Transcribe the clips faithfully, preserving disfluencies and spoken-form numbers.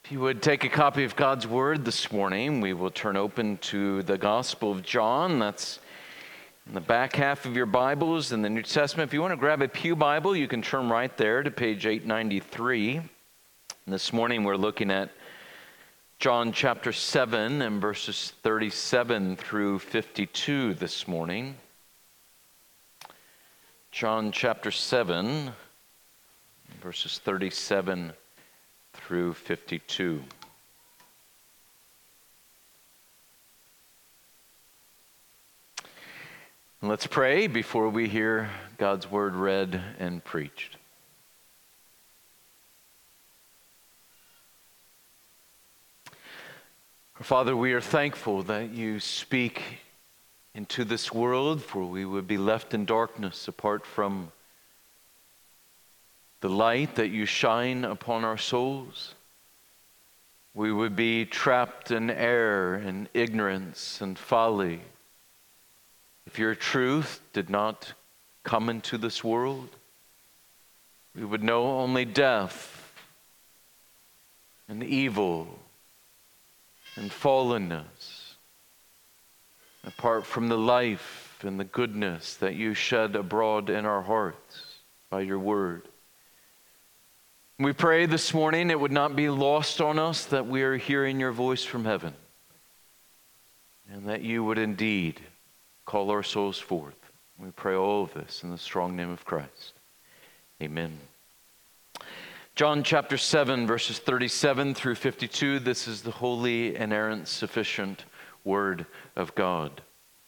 If you would take a copy of God's Word this morning, we will turn open to the Gospel of John. That's in the back half of your Bibles in the New Testament. If you want to grab a pew Bible, you can turn right there to page eight ninety-three. And this morning we're looking at John chapter seven and verses thirty-seven through fifty-two this morning. John chapter seven, verses thirty-seven through fifty-two. And let's pray before we hear God's word read and preached. Father, we are thankful that you speak into this world, for we would be left in darkness apart from the light that you shine upon our souls. We would be trapped in error and ignorance and folly if your truth did not come into this world. We would know only death and evil and fallenness, apart from the life and the goodness that you shed abroad in our hearts by your word. We pray this morning it would not be lost on us that we are hearing your voice from heaven, and that you would indeed call our souls forth. We pray all of this in the strong name of Christ. Amen. John chapter seven, verses thirty-seven through fifty-two. This is the holy, inerrant, sufficient word of God.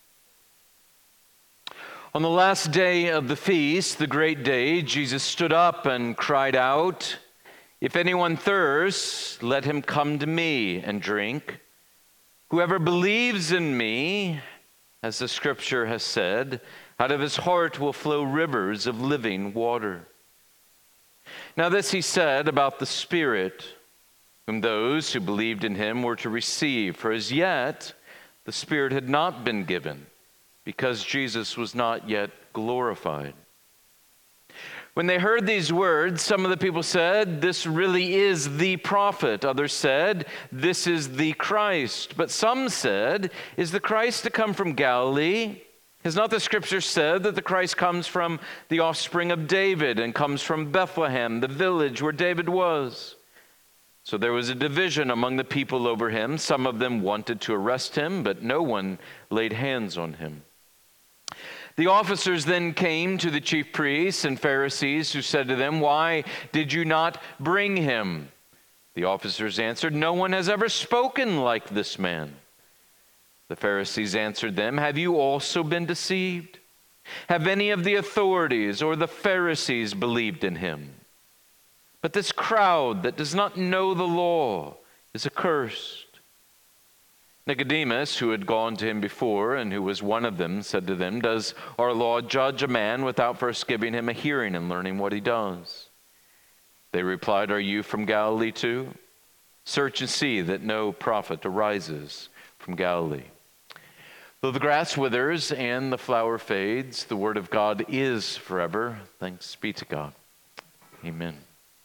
On the last day of the feast, the great day, Jesus stood up and cried out, "If anyone thirsts, let him come to me and drink. Whoever believes in me, as the scripture has said, out of his heart will flow rivers of living water." Now this he said about the Spirit, whom those who believed in him were to receive, for as yet the Spirit had not been given, because Jesus was not yet glorified. When they heard these words, some of the people said, "This really is the prophet." Others said, "This is the Christ." But some said, "Is the Christ to come from Galilee? Has not the scripture said that the Christ comes from the offspring of David and comes from Bethlehem, the village where David was?" So there was a division among the people over him. Some of them wanted to arrest him, but no one laid hands on him. The officers then came to the chief priests and Pharisees, who said to them, "Why did you not bring him?" The officers answered, "No one has ever spoken like this man." The Pharisees answered them, "Have you also been deceived? Have any of the authorities or the Pharisees believed in him? But this crowd that does not know the law is accursed." Nicodemus, who had gone to him before and who was one of them, said to them, "Does our law judge a man without first giving him a hearing and learning what he does?" They replied, "Are you from Galilee too? Search and see that no prophet arises from Galilee." Though the grass withers and the flower fades, the word of God is forever. Thanks be to God. Amen.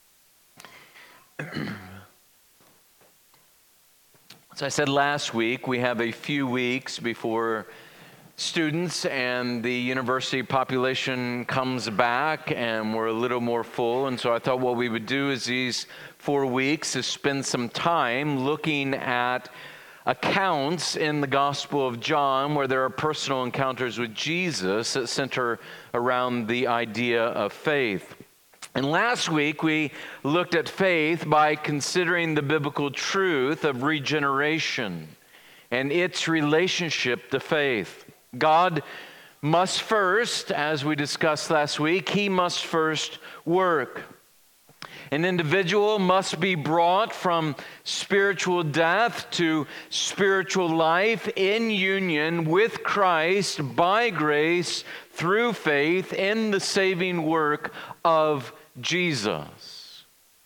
As I said last week, we have a few weeks before students and the university population comes back, and we're a little more full. And so I thought what we would do is these four weeks is spend some time looking at accounts in the Gospel of John where there are personal encounters with Jesus that center around the idea of faith. And last week we looked at faith by considering the biblical truth of regeneration and its relationship to faith. God must first, as we discussed last week, he must first work. An individual must be brought from spiritual death to spiritual life in union with Christ by grace through faith in the saving work of Jesus.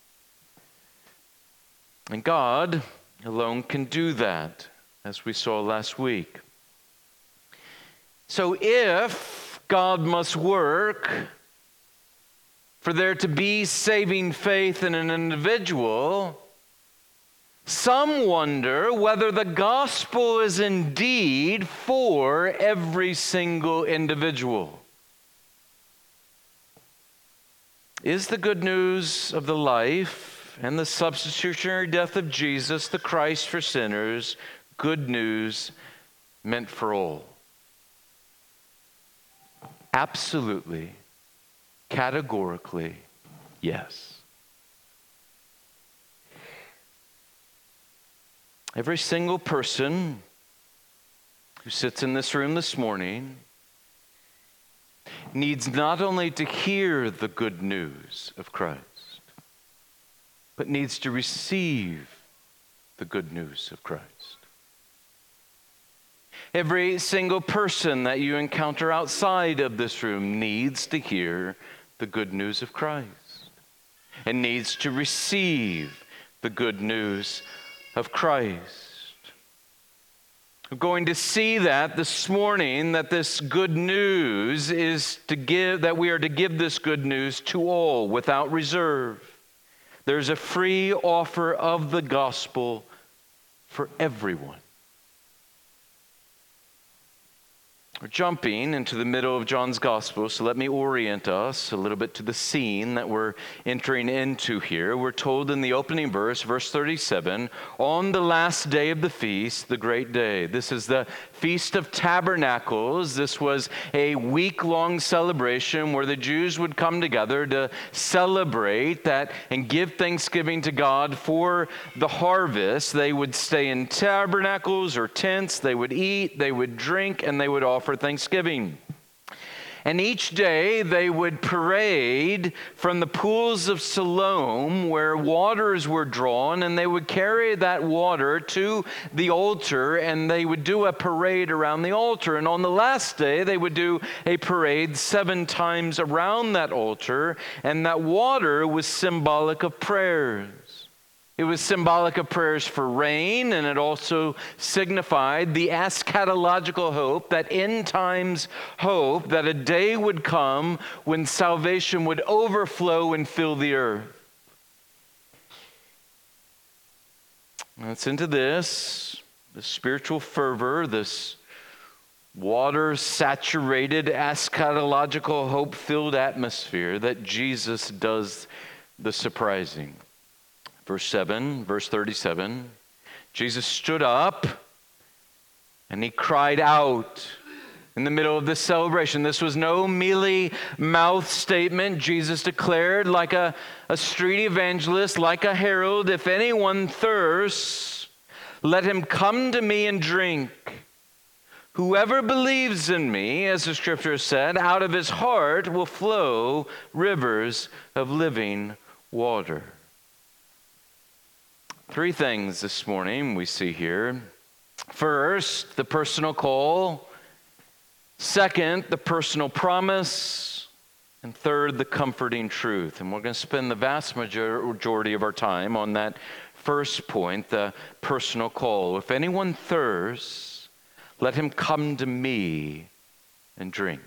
And God alone can do that, as we saw last week. So if God must work for there to be saving faith in an individual, Some wonder whether the gospel is indeed for every single individual. Is the good news of the life and the substitutionary death of Jesus, the Christ for sinners, good news meant for all? Absolutely, categorically, yes. Every single person who sits in this room this morning needs not only to hear the good news of Christ, but needs to receive the good news of Christ. Every single person that you encounter outside of this room needs to hear the good news of Christ and needs to receive the good news of Christ. We're going to see that this morning, that this good news is to give, that we are to give this good news to all without reserve. There's a free offer of the gospel for everyone. We're jumping into the middle of John's gospel, so let me orient us a little bit to the scene that we're entering into here. We're told in the opening verse, verse thirty-seven, on the last day of the feast, the great day. This is the Feast of Tabernacles. This was a week-long celebration where the Jews would come together to celebrate that and give thanksgiving to God for the harvest. They would stay in tabernacles or tents. They would eat, they would drink, and they would offer for Thanksgiving. And each day they would parade from the pools of Siloam where waters were drawn, and they would carry that water to the altar, and they would do a parade around the altar. And on the last day they would do a parade seven times around that altar, and that water was symbolic of prayers. It was symbolic of prayers for rain, and it also signified the eschatological hope, that end times hope, that a day would come when salvation would overflow and fill the earth. And it's into this, the spiritual fervor, this water-saturated, eschatological, hope-filled atmosphere that Jesus does the surprising. Verse seven, verse thirty-seven, Jesus stood up and he cried out in the middle of this celebration. This was no mealy mouth statement. Jesus declared like a, a street evangelist, like a herald, if anyone thirsts, let him come to me and drink. Whoever believes in me, as the scripture said, out of his heart will flow rivers of living water. Three things this morning we see here. First, the personal call. Second, the personal promise. And third, the comforting truth. And we're going to spend the vast majority of our time on that first point, the personal call. If anyone thirsts, let him come to me and drink.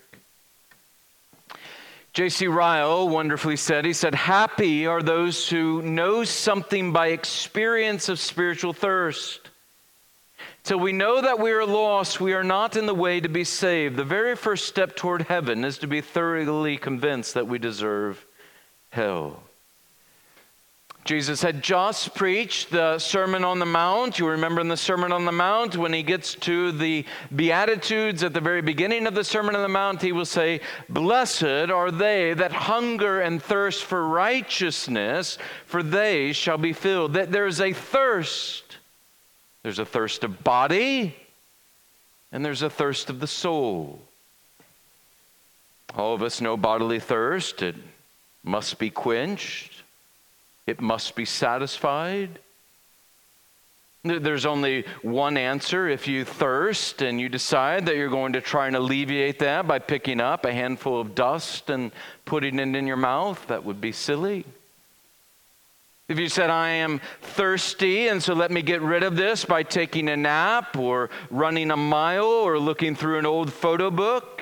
J C Ryle wonderfully said, he said, happy are those who know something by experience of spiritual thirst. Till we know that we are lost, we are not in the way to be saved. The very first step toward heaven is to be thoroughly convinced that we deserve hell. Jesus had just preached the Sermon on the Mount. You remember in the Sermon on the Mount, when he gets to the Beatitudes at the very beginning of the Sermon on the Mount, he will say, blessed are they that hunger and thirst for righteousness, for they shall be filled. That there is a thirst. There's a thirst of body, and there's a thirst of the soul. All of us know bodily thirst. It must be quenched. It must be satisfied. There's only one answer. If you thirst and you decide that you're going to try and alleviate that by picking up a handful of dust and putting it in your mouth, that would be silly. If you said, I am thirsty, and so let me get rid of this by taking a nap or running a mile or looking through an old photo book,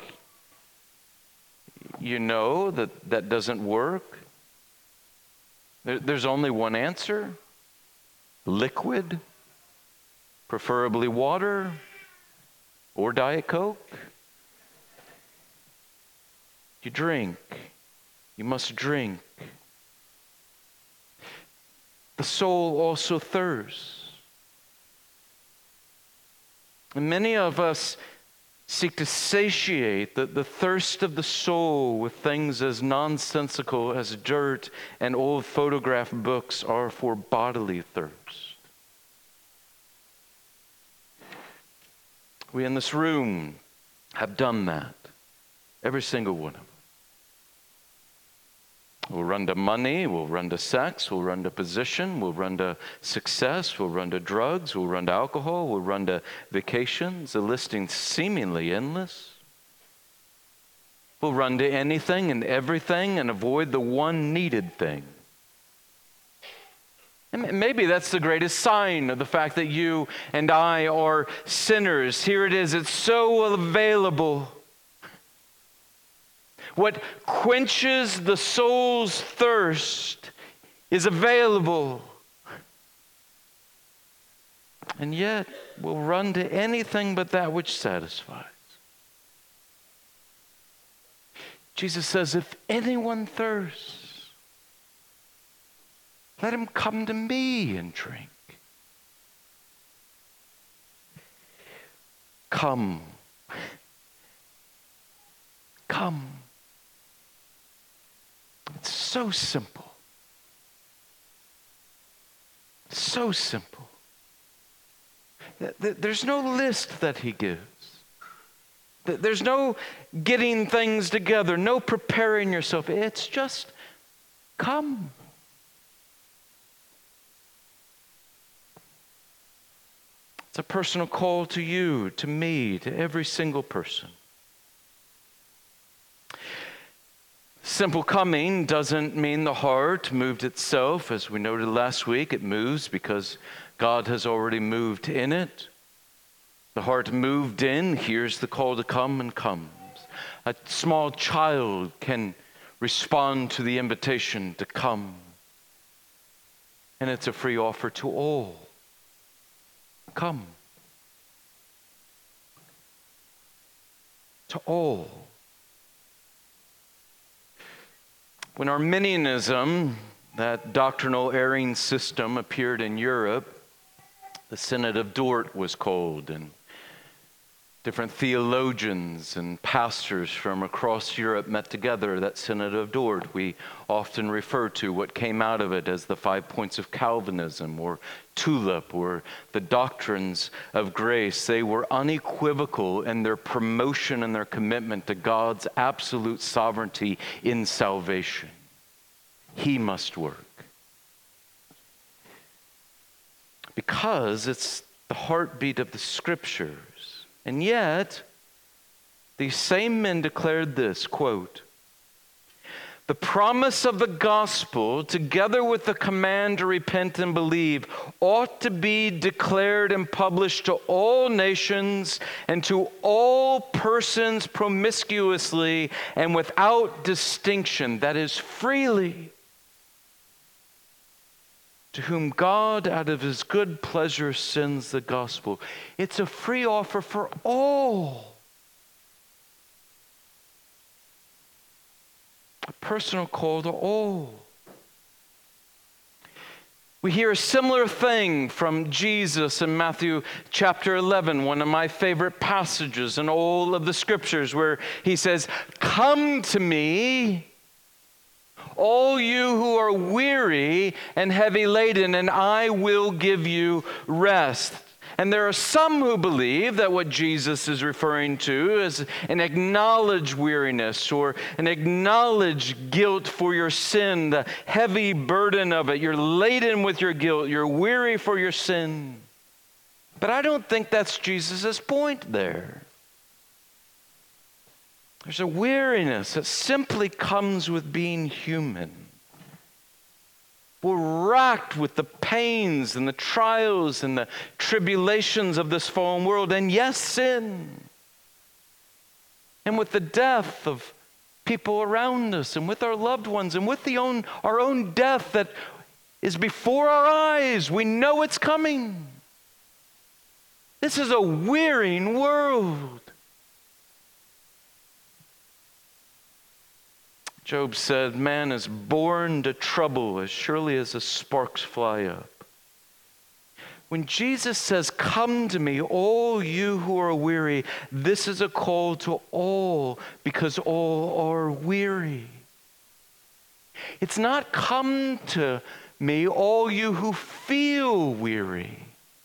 you know that that doesn't work. There's only one answer. liquid, preferably water or Diet Coke. You drink. You must drink. The soul also thirsts. And many of us seek to satiate the, the thirst of the soul with things as nonsensical as dirt and old photograph books are for bodily thirst. We in this room have done that. Every single one of us. We'll run to money, we'll run to sex, we'll run to position, we'll run to success, we'll run to drugs, we'll run to alcohol, we'll run to vacations, a listing seemingly endless. We'll run to anything and everything and avoid the one needed thing. And maybe that's the greatest sign of the fact that you and I are sinners. Here it is, it's so available. What quenches the soul's thirst is available. And yet, we'll run to anything but that which satisfies. Jesus says, if anyone thirsts, let him come to me and drink. Come. Come. It's so simple. So simple. There's no list that he gives. There's no getting things together, no preparing yourself. It's just come. It's a personal call to you, to me, to every single person. Simple coming doesn't mean the heart moved itself. As we noted last week, it moves because God has already moved in it. The heart moved in, hears the call to come and comes. A small child can respond to the invitation to come. And it's a free offer to all. Come. To all. When Arminianism, that doctrinal erring system, appeared in Europe, the Synod of Dort was called, and different theologians and pastors from across Europe met together. That Synod of Dort, we often refer to what came out of it as the five points of Calvinism, or TULIP, or the doctrines of grace. They were unequivocal in their promotion and their commitment to God's absolute sovereignty in salvation. He must work. Because it's the heartbeat of the Scriptures. And yet, these same men declared this, quote, "The promise of the gospel, together with the command to repent and believe, ought to be declared and published to all nations and to all persons promiscuously and without distinction, that is, freely, to whom God, out of his good pleasure, sends the gospel." It's a free offer for all. A personal call to all. We hear a similar thing from Jesus in Matthew chapter eleven, one of my favorite passages in all of the Scriptures, where he says, "Come to me, all you who are weary and heavy laden, and I will give you rest." And there are some who believe that what Jesus is referring to is an acknowledged weariness or an acknowledged guilt for your sin, the heavy burden of it. You're laden with your guilt. You're weary for your sin. But I don't think that's Jesus' point there. There's a weariness that simply comes with being human. We're racked with the pains and the trials and the tribulations of this fallen world, and yes, sin. And with the death of people around us, and with our loved ones, and with the own, our own death that is before our eyes. We know it's coming. This is a wearying world. Job said, man is born to trouble as surely as the sparks fly up. When Jesus says, come to me, all you who are weary, this is a call to all, because all are weary. It's not come to me, all you who feel weary.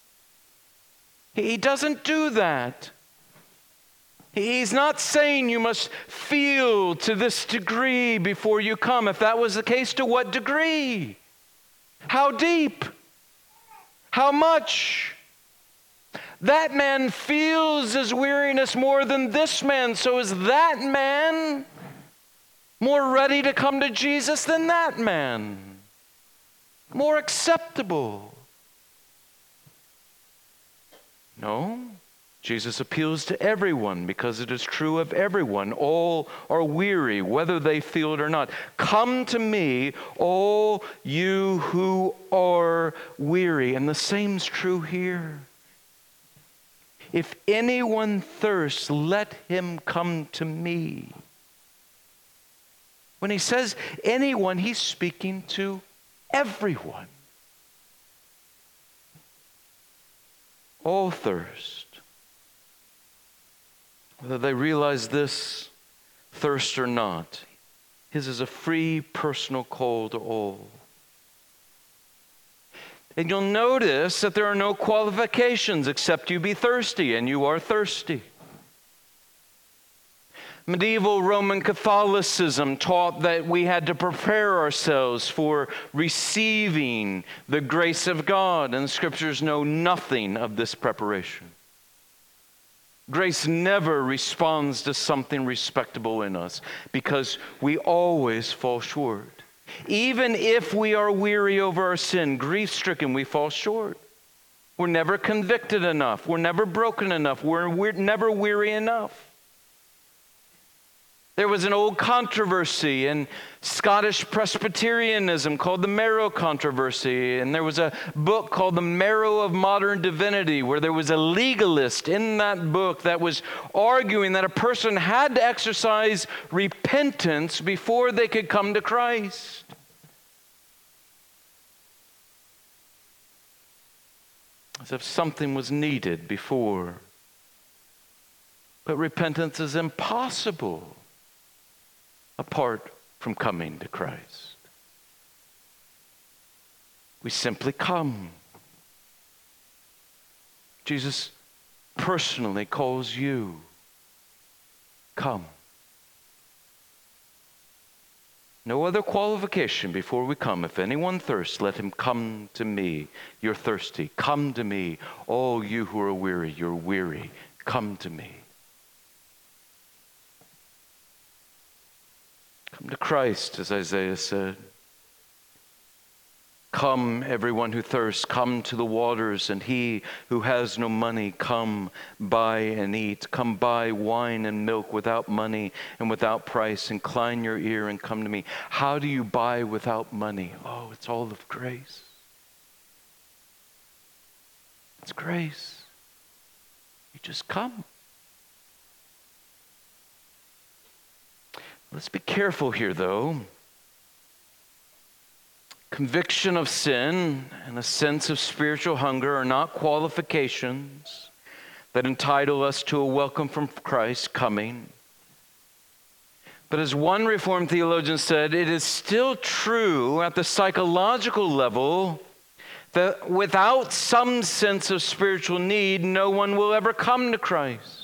He doesn't do that. He's not saying you must feel to this degree before you come. If that was the case, to what degree? How deep? How much? That man feels his weariness more than this man. So is that man more ready to come to Jesus than that man? More acceptable? No. Jesus appeals to everyone because it is true of everyone. All are weary, whether they feel it or not. Come to me, all you who are weary. And the same's true here. If anyone thirsts, let him come to me. When he says anyone, he's speaking to everyone. All thirst. Whether they realize this thirst or not, his is a free personal call to all. And you'll notice that there are no qualifications except you be thirsty, and you are thirsty. Medieval Roman Catholicism taught that we had to prepare ourselves for receiving the grace of God, and the Scriptures know nothing of this preparation. Grace never responds to something respectable in us because we always fall short. Even if we are weary over our sin, grief-stricken, we fall short. We're never convicted enough. We're never broken enough. We're, we're never weary enough. There was an old controversy in Scottish Presbyterianism called the Marrow Controversy, and there was a book called The Marrow of Modern Divinity, where there was a legalist in that book that was arguing that a person had to exercise repentance before they could come to Christ. As if something was needed before. But repentance is impossible apart from coming to Christ. We simply come. Jesus personally calls you. Come. No other qualification before we come. If anyone thirsts, let him come to me. You're thirsty. Come to me. All you who are weary, you're weary. Come to me. Come to Christ, as Isaiah said. Come, everyone who thirsts, come to the waters, and he who has no money, come buy and eat. Come buy wine and milk without money and without price. Incline your ear and come to me. How do you buy without money? Oh, it's all of grace. It's grace. You just come. Let's be careful here, though. Conviction of sin and a sense of spiritual hunger are not qualifications that entitle us to a welcome from Christ coming. But as one Reformed theologian said, it is still true at the psychological level that without some sense of spiritual need, no one will ever come to Christ.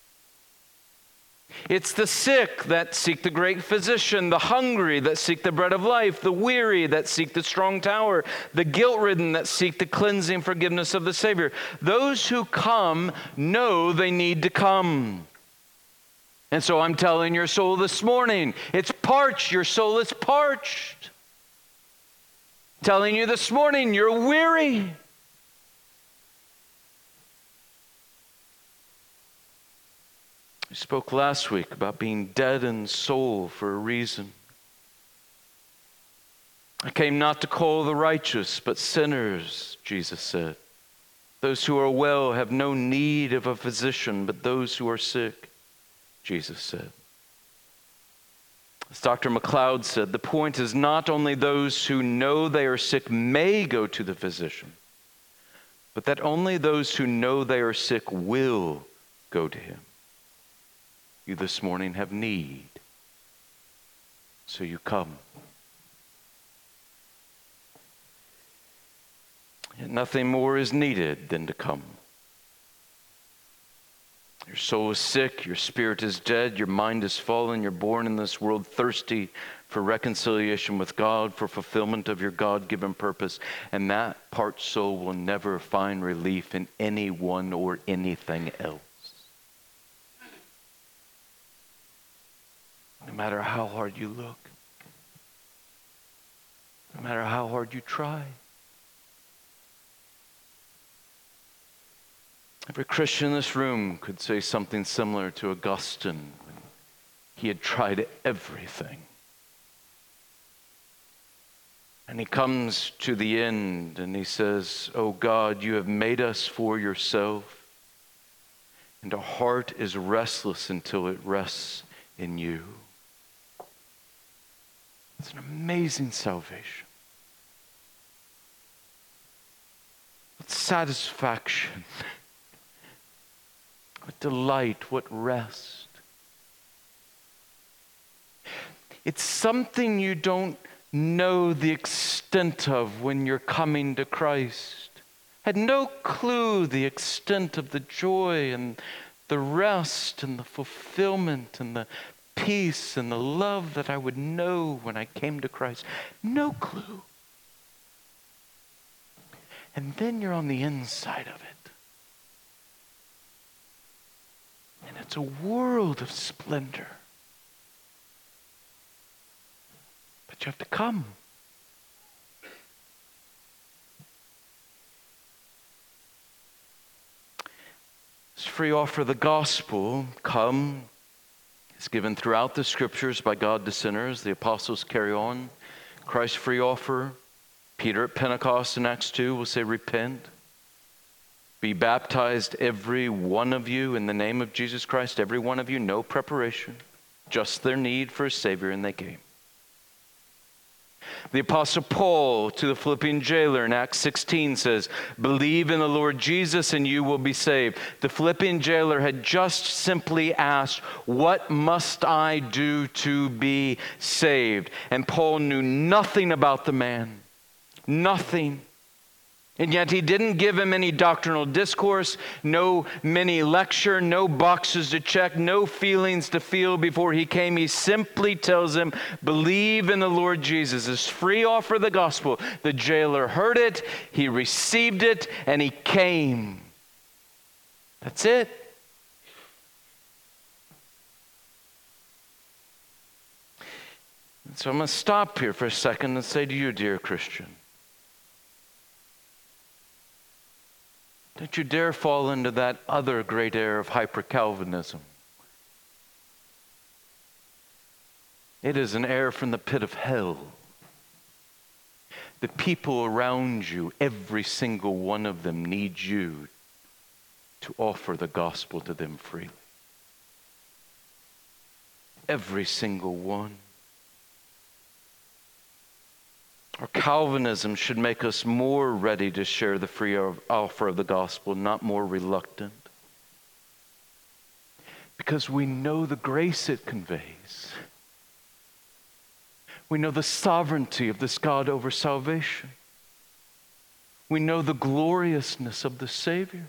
It's the sick that seek the great physician, the hungry that seek the bread of life, the weary that seek the strong tower, the guilt-ridden that seek the cleansing forgiveness of the Savior. Those who come know they need to come. And so I'm telling your soul this morning, it's parched. Your soul is parched. Telling you this morning, you're weary. We spoke last week about being dead in soul for a reason. I came not to call the righteous, but sinners, Jesus said. Those who are well have no need of a physician, but those who are sick, Jesus said. As Doctor MacLeod said, the point is not only those who know they are sick may go to the physician, but that only those who know they are sick will go to him. You this morning have need, so you come. Yet nothing more is needed than to come. Your soul is sick, your spirit is dead, your mind is fallen, you're born in this world thirsty for reconciliation with God, for fulfillment of your God-given purpose, and that part soul will never find relief in anyone or anything else. No matter how hard you look, no matter how hard you try. Every Christian in this room could say something similar to Augustine when he had tried everything. And he comes to the end and he says, "Oh God, you have made us for yourself, and our heart is restless until it rests in you." It's an amazing salvation. What satisfaction. What delight, what rest. It's something you don't know the extent of when you're coming to Christ. Had no clue the extent of the joy and the rest and the fulfillment and the peace and the love that I would know when I came to Christ. No clue. And then you're on the inside of it. And it's a world of splendor. But you have to come. This free offer of the gospel, come, is given throughout the scriptures by God to sinners. The apostles carry on. Christ's free offer. Peter at Pentecost in Acts two will say, repent. Be baptized, every one of you, in the name of Jesus Christ, every one of you, no preparation, just their need for a Savior, and they came. The Apostle Paul to the Philippian jailer in Acts sixteen says, believe in the Lord Jesus and you will be saved. The Philippian jailer had just simply asked, what must I do to be saved? And Paul knew nothing about the man, nothing. And yet he didn't give him any doctrinal discourse, no mini lecture, no boxes to check, no feelings to feel before he came. He simply tells him, believe in the Lord Jesus. His free offer of the gospel. The jailer heard it, he received it, and he came. That's it. And so I'm going to stop here for a second and say to you, dear Christian, don't you dare fall into that other great error of hyper-Calvinism. It is an error from the pit of hell. The people around you, every single one of them, needs you to offer the gospel to them freely. Every single one. Our Calvinism should make us more ready to share the free offer of the gospel, not more reluctant. Because we know the grace it conveys. We know the sovereignty of this God over salvation. We know the gloriousness of the Savior.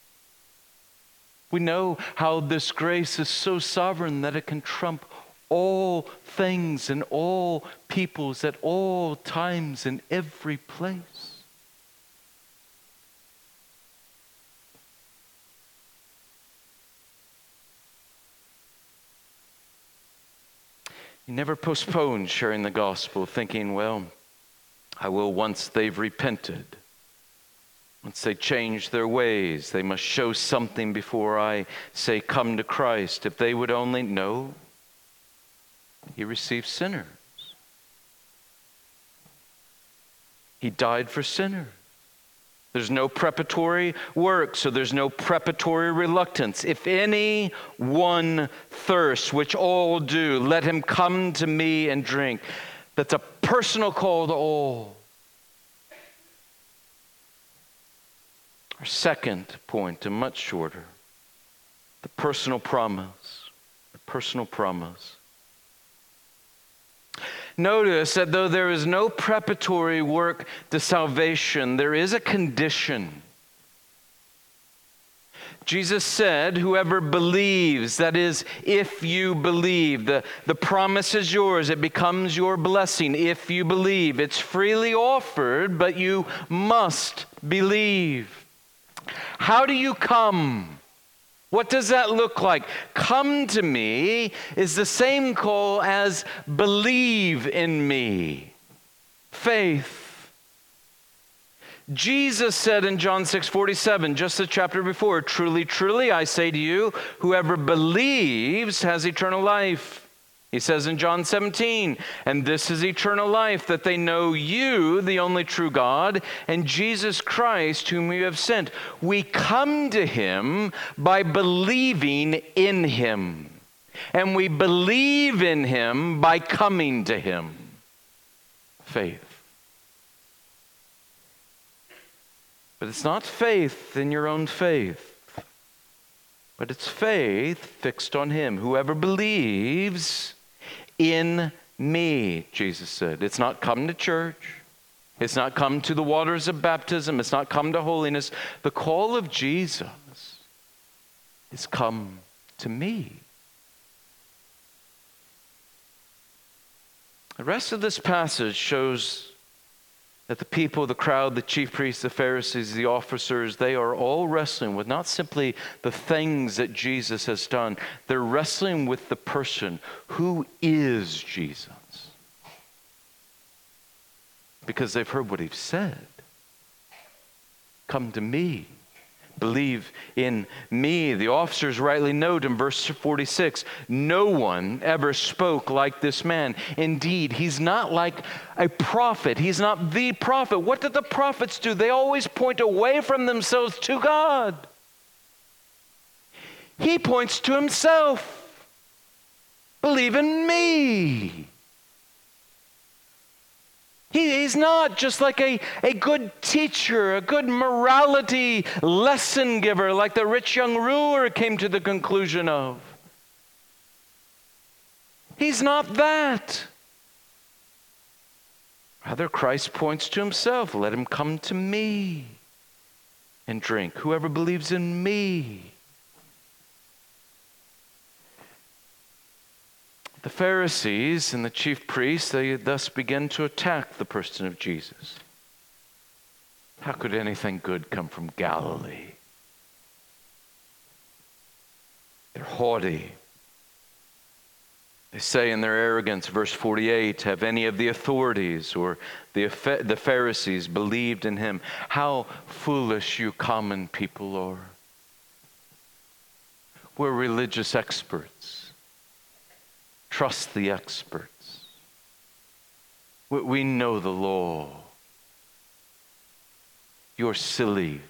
We know how this grace is so sovereign that it can trump all things and all peoples at all times in every place. You never postpone sharing the gospel thinking, well, I will once they've repented. Once they change their ways, they must show something before I say, come to Christ. If they would only know, He receives sinners. He died for sinners. There's no preparatory work, so there's no preparatory reluctance. If any one thirsts, which all do, let him come to me and drink. That's a personal call to all. Our second point, and much shorter, the personal promise. The personal promise. Notice that though there is no preparatory work to salvation, there is a condition. Jesus said, whoever believes, that is, if you believe, the, the promise is yours, it becomes your blessing. If you believe, it's freely offered, but you must believe. How do you come? What does that look like? Come to me is the same call as believe in me. Faith. Jesus said in John six forty-seven, just the chapter before, truly, truly, I say to you, whoever believes has eternal life. He says in John seventeen, and this is eternal life, that they know you, the only true God, and Jesus Christ, whom you have sent. We come to him by believing in him. And we believe in him by coming to him. Faith. But it's not faith in your own faith. But it's faith fixed on him. Whoever believes in me, Jesus said. It's not come to church. It's not come to the waters of baptism. It's not come to holiness. The call of Jesus is come to me. The rest of this passage shows that the people, the crowd, the chief priests, the Pharisees, the officers, they are all wrestling with not simply the things that Jesus has done. They're wrestling with the person. Who is Jesus? Because they've heard what he's said. Come to me. Believe in me. The officers rightly note in verse forty-six, no one ever spoke like this man. Indeed, he's not like a prophet. He's not the prophet. What did the prophets do? They always point away from themselves to God. He points to himself. Believe in me. He, he's not just like a, a good teacher, a good morality lesson giver like the rich young ruler came to the conclusion of. He's not that. Rather, Christ points to himself. Let him come to me and drink. Whoever believes in me. The Pharisees and the chief priests, they thus begin to attack the person of Jesus. How could anything good come from Galilee? They're haughty. They say in their arrogance, verse forty-eight, have any of the authorities or the, the Pharisees believed in him? How foolish you common people are. We're religious experts. Trust the experts. We know the law. You're silly.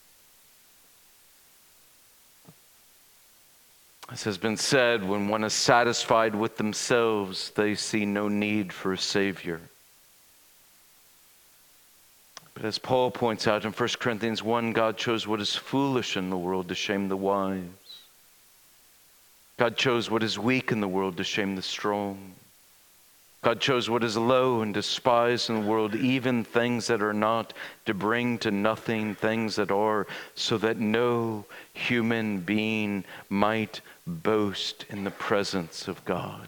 As has been said, when one is satisfied with themselves, they see no need for a Savior. But as Paul points out in First Corinthians one, God chose what is foolish in the world to shame the wise. God chose what is weak in the world to shame the strong. God chose what is low and despised in the world, even things that are not, to bring to nothing things that are, so that no human being might boast in the presence of God.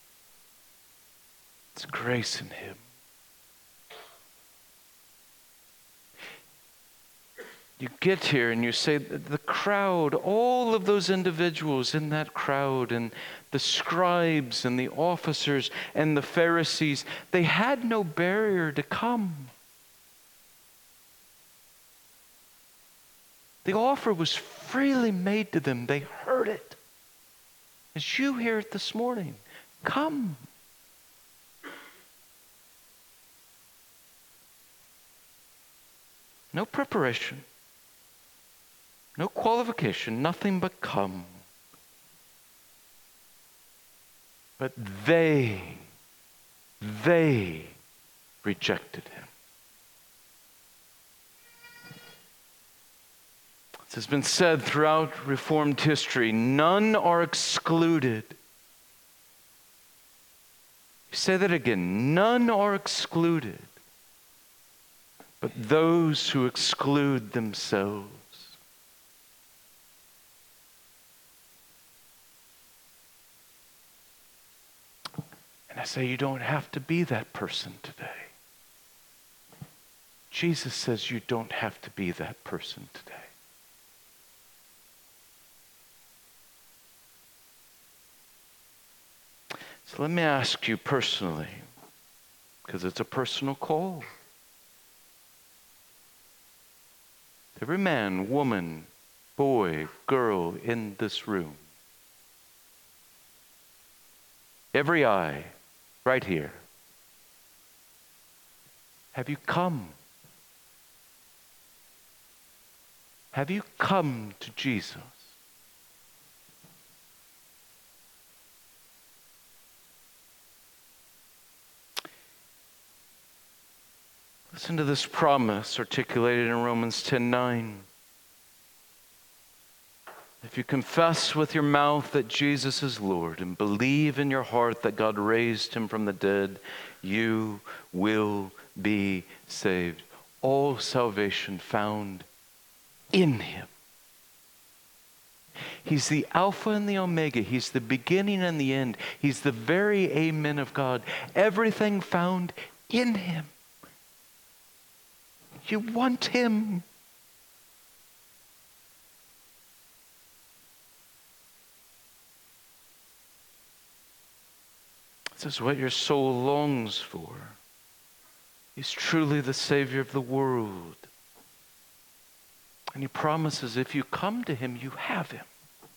It's grace in him. You get here and you say, the crowd, all of those individuals in that crowd, and the scribes and the officers and the Pharisees, they had no barrier to come. The offer was freely made to them. They heard it. As you hear it this morning, come. No preparation. No qualification. Nothing but come. But they, they rejected him. As has been said throughout Reformed history, none are excluded. Say that again. None are excluded, but those who exclude themselves. And I say you don't have to be that person today. Jesus says you don't have to be that person today. So let me ask you personally, because it's a personal call. Every man, woman, boy, girl in this room, every eye right here, have you come? Have you come to Jesus? Listen to this promise articulated in Romans ten nine. If you confess with your mouth that Jesus is Lord and believe in your heart that God raised him from the dead, you will be saved. All salvation found in him. He's the Alpha and the Omega. He's the beginning and the end. He's the very Amen of God. Everything found in him. You want him. This is what your soul longs for. He's truly the Savior of the world. And he promises if you come to him, you have him.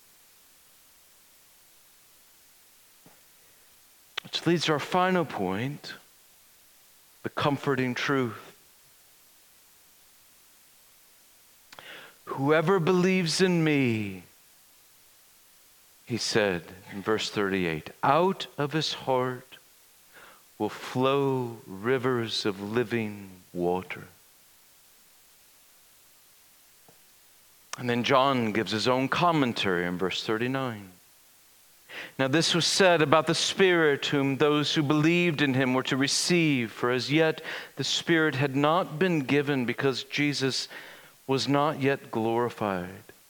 Which leads to our final point, the comforting truth. Whoever believes in me, he said in verse thirty-eight, out of his heart will flow rivers of living water. And then John gives his own commentary in verse thirty-nine. Now this was said about the Spirit whom those who believed in him were to receive, for as yet the Spirit had not been given because Jesus was not yet glorified.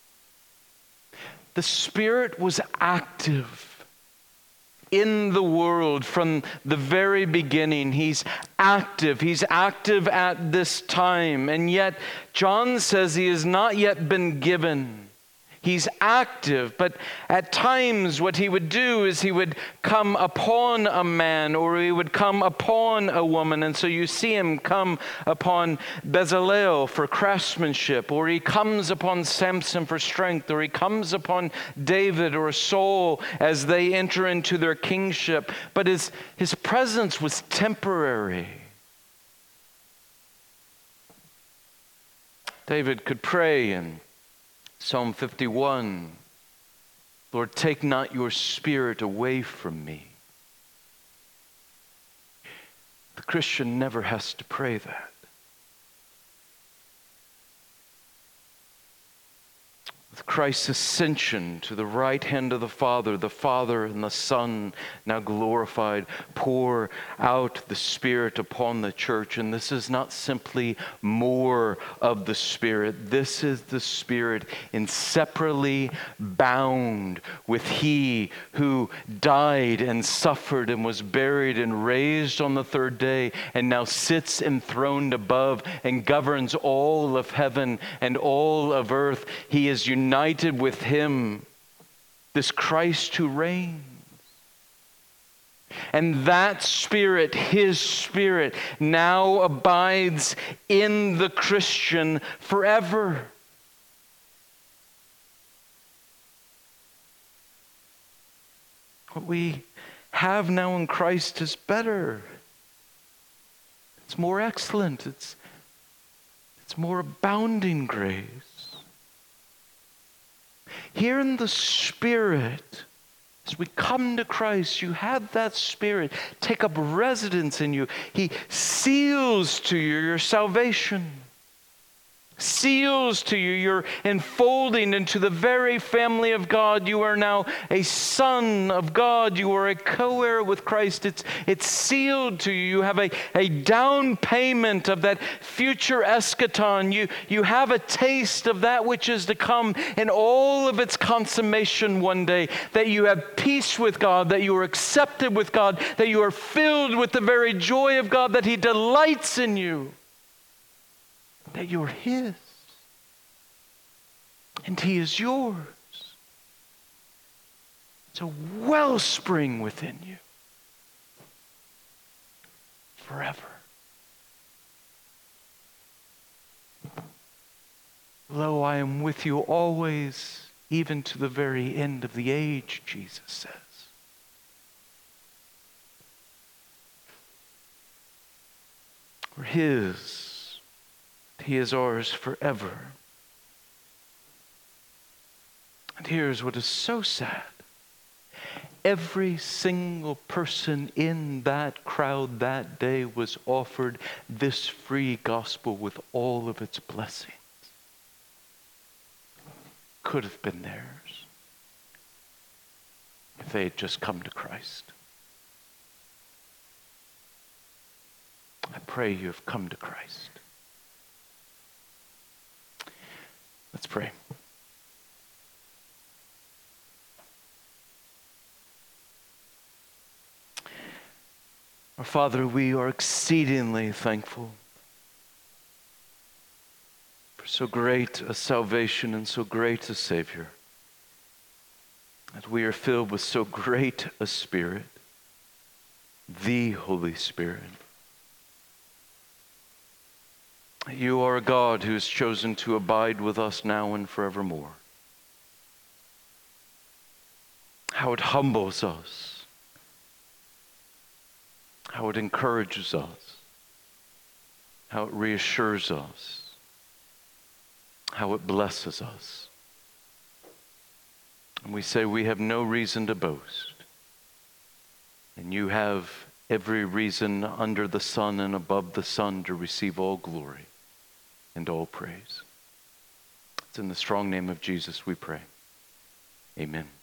The Spirit was active in the world from the very beginning. He's active. He's active at this time. And yet, John says he has not yet been given. He's active, but at times what he would do is he would come upon a man or he would come upon a woman. And so you see him come upon Bezalel for craftsmanship, or he comes upon Samson for strength, or he comes upon David or Saul as they enter into their kingship. But his, his presence was temporary. David could pray and Psalm fifty-one, Lord, take not your Spirit away from me. The Christian never has to pray that. With Christ's ascension to the right hand of the Father, the Father and the Son, now glorified, pour out the Spirit upon the church. And this is not simply more of the Spirit. This is the Spirit inseparably bound with He who died and suffered and was buried and raised on the third day and now sits enthroned above and governs all of heaven and all of earth. He is united United with him, this Christ who reigns. And that Spirit, his Spirit, now abides in the Christian forever. What we have now in Christ is better. It's more excellent. It's, it's It's more abounding grace. Here in the Spirit, as we come to Christ, you have that Spirit take up residence in you. He seals to you your salvation. Seals to you your enfolding into the very family of God. You are now a son of God. You are a co-heir with Christ. It's, it's sealed to you. You have a, a down payment of that future eschaton. You, you have a taste of that which is to come in all of its consummation one day. That you have peace with God, that you are accepted with God, that you are filled with the very joy of God, that He delights in you. That you're His, and He is yours. It's a wellspring within you forever. Lo, I am with you always, even to the very end of the age, Jesus says. We're His. He is ours forever. And here's what is so sad. Every single person in that crowd that day was offered this free gospel with all of its blessings. Could have been theirs if they had just come to Christ. I pray you have come to Christ. Let's pray. Our Father, we are exceedingly thankful for so great a salvation and so great a Savior. That we are filled with so great a Spirit, the Holy Spirit. You are a God who has chosen to abide with us now and forevermore. How it humbles us. How it encourages us. How it reassures us. How it blesses us. And we say we have no reason to boast. And you have every reason under the sun and above the sun to receive all glory and all praise. It's in the strong name of Jesus we pray. Amen.